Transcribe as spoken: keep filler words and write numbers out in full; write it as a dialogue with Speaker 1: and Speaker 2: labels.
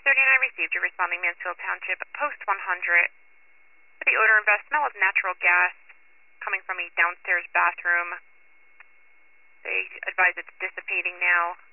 Speaker 1: thirty-nine received. You're responding Mansfield Township, post one hundred. For the odor and vest smell of natural gas coming from a downstairs bathroom. They advise it's dissipating now.